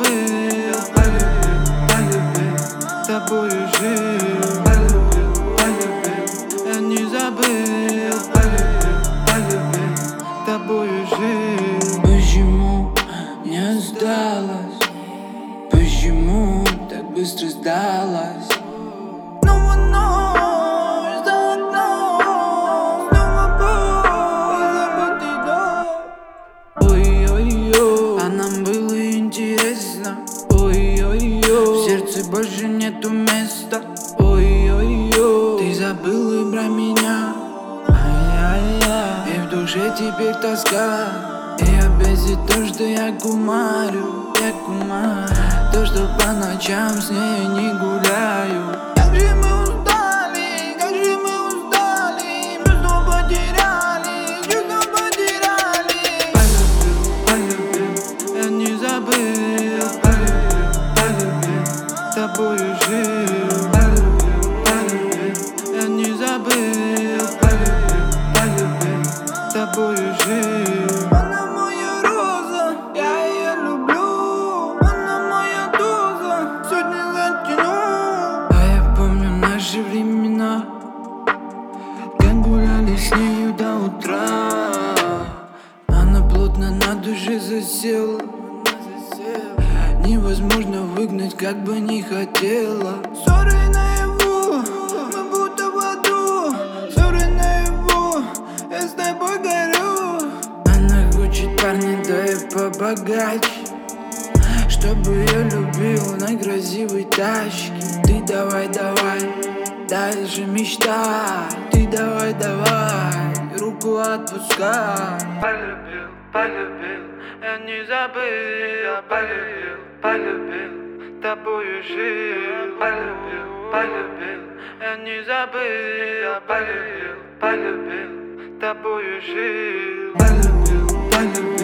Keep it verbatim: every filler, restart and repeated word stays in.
забыл, полюбил, полюбил, тобою жил, полюбил, полюбил, я не забыл, полюбил, полюбил, тобою жил. Почему не сдалась? Почему так быстро сдалась? Снова ночь за окном, снова боль, забытый дом. Ой-ой-ой, а нам было интересно. Ой-ой-ой, в сердце больше нету места. Ой-ой-ой, ты забыл про меня. Ай-яй-яй, и в душе теперь тоска. И опять за то, что я кумарю, я кумарю. То, что по ночам с ней не гуляю. Как же мы устали, как же мы устали, чувства потеряли, чувства потеряли. Полюбил, полюбил, я не забыл, полюбил, полюбил, тобою жил. Полюбил, полюбил, я не забыл, полюбил, полюбил, тобою жил. Она моя роза, я ее люблю. Она моя доза, сегодня затяну. А я помню наши времена, как гуляли с нею до утра. Она плотно на душе засела, невозможно выгнать, как бы не хотела. Ссоры наяву, мы будто в аду. Ссоры наяву, я с тобой горю. Она хочет парня, да и побогаче, чтобы я любил на красивой тачке. Ты давай, давай, дальше мечтай. Ты давай, давай, руку отпускай. Полюбил, полюбил, я не забыл. Полюбил, полюбил, тобою жил. Полюбил, полюбил, я не забыл. Полюбил, полюбил, тобою жил. Полюбил, полюбил.